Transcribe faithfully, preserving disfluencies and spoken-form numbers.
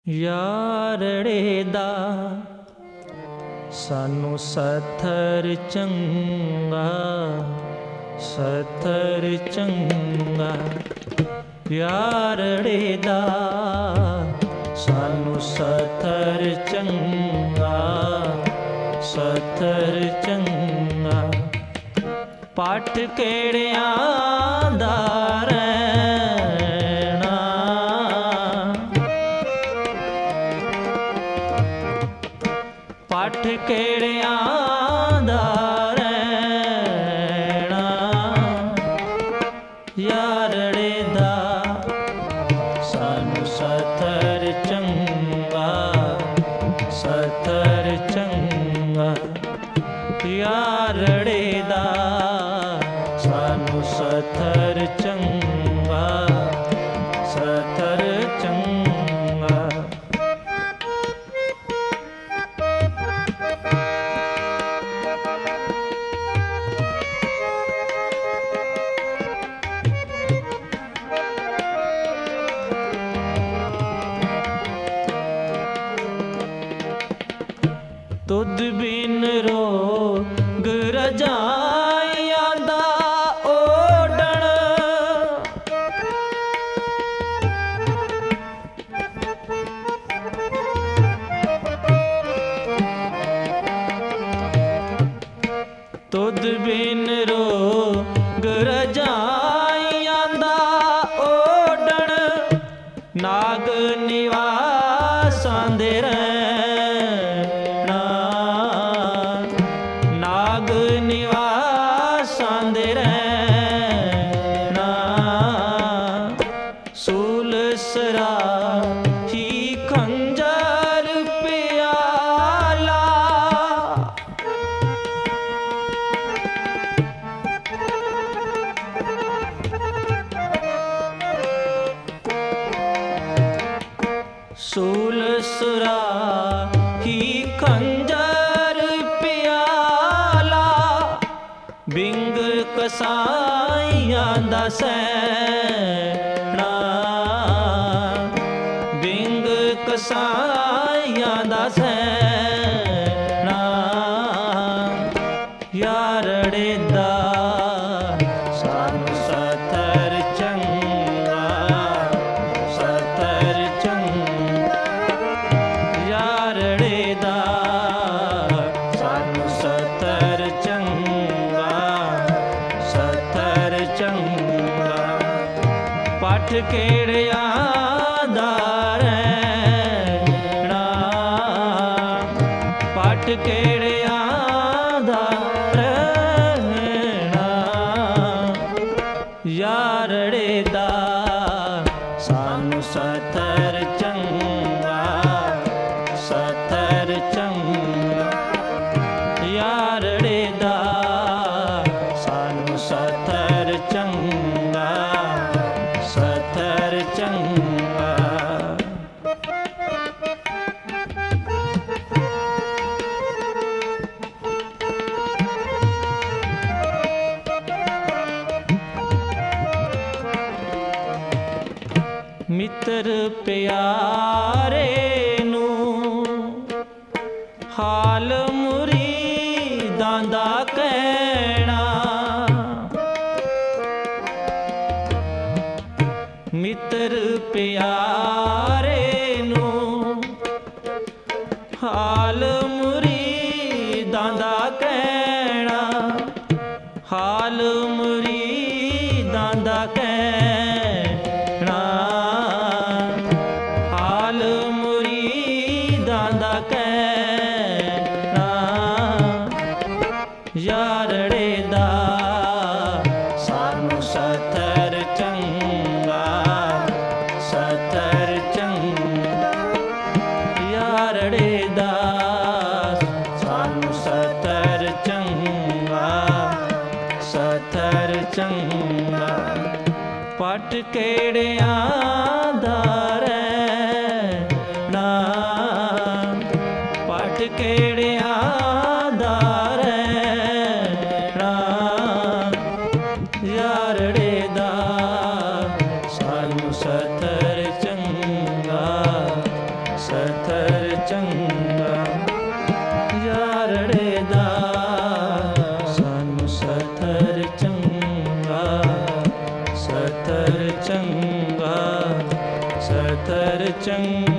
ਯਾਰੜੇ ਦਾ ਸਾਨੂੰ ਸਥਰ ਚੰਗਾ, ਸਥਰ ਚੰਗਾ। ਯਾਰੜੇ ਦਾ ਸਾਨੂੰ ਸਥਰ ਚੰਗਾ, ਸਥਰ ਚੰਗਾ। ਪੱਠ ਕਿਹੜਿਆਂ ਦਾ ਰਹਿਣਾ, ਪੱਠ ਕਿਹੜਿਆਂ ਦਾ ਰਹਿਣਾ। ਯਾਰੜੇ ਦਾ ਸਾਨੂੰ ਸਥਰ ਚੰਗਾ, ਸਥਰ ਚੰਗਾ। ਯਾਰੜੇ ਦਾ ਸਾਨੂੰ ਸਥਰ ਚੰਗਾ, ਸਥਰ ਚੰਗਾ। ਤੁਧ ਬਿਨ ਰੋਗ ਰਜਾਈਆਂ ਦਾ ਓਡਣ, ਤੁਧ ਬਿਨ ਰੋਗ ਰਜਾਈਆਂ ਦਾ ਓਡਣ। ਨਾਗ ਨਿਵਾਸਾਂ ਦੇ ਨਾਗ ਨਿਵਾਸਾਂ ਦੇ ਰਹਿਣਾ। ਸੂਲ ਸਰਾਹੀ ਖੰਜਰ ਪਿਆਲਾ, ਸੂਲ ਸਰਾਹੀ ਖੰਜਰ ਪਿਆਲਾ। ਬਿੰਗ ਕਸਾਈਆਂ ਦਾ ਸੈਣਾ, ਬਿੰਗ ਕਸਾਈਆਂ ਦਾ ਸੈਣਾ। ਯਾਰੜੇ ਦਾ ਸਾਨੂੰ ਸਥਰ ਚੰਗਾ, ਸਥਰ ਚੰਗਾ। ਯਾਰੜੇ ਦਾ ਸਾਨੂੰ ਸਥਰ ਚੰਗਾ, ਸਥਰ ਚੰਗਾ। ਪੱਠ ਕਿਹੜਿਆਂ ਦਾ ਰਹਿਣਾ, ਪੱਠ ਕਿਹੜਿਆਂ ਦਾ ਰਹਿਣਾ। ਯਾਰੜੇ ਦਾ ਸਾਨੂੰ ਸਥਰ ਚੰਗਾ, ਸਥਰ ਚੰਗਾ। ਯਾਰੜੇ ਦਾ ਸਾਨੂੰ ਸਥਰ ਚੰਗਾ, ਸਥਰ ਚੰਗਾ। ਮਿੱਤਰ ਪਿਆਰੇ ਨੂੰ ਹਾਲ ਮੁਰੀਦਾਂ ਦਾ ਕਹਿਣਾ। ਮਿੱਤਰ ਪਿਆਰੇ ਨੂੰ ਹਾਲ ਮੁਰੀਦਾਂ ਦਾ ਕਹਿਣਾ, ਹਾਲ ਮੁਰੀਦਾਂ ਦਾ ਕਹਿਣਾ, ਹਾਲ ਮੁਰੀਦਾਂ ਦਾ ਕਹਿਣਾ। ਯਾਰੜੇ ਦਾ ਸਾਨੂੰ ਸਥਰ ਚੰਗਾ, ਸਥਰ ਚੰਗਾ। ਯਾਰੜੇ ਦਾ ਸਾਨੂੰ ਸਥਰ ਚੰਗਾ, ਸਥਰ ਚੰਗਾ। ਪੱਠ ਕਿਹੜਿਆਂ ਦਾ ਰਹਿਣਾ, ਪੱਠ ਕਿਹੜਿਆਂ ਦਾ ਰਹਿਣਾ। ਯਾਰੜੇ ਦਾ ਸਾਨੂੰ ਸਥਰ ਚੰਗਾ, ਚੰਗਾ ਯਾਰੜੇ ਦਾ ਸਾਨੂੰ ਸਤਰ ਚੰਗਾ ਸਤਰ ਚੰਗਾ ਸਤਰ ਚੰਗਾ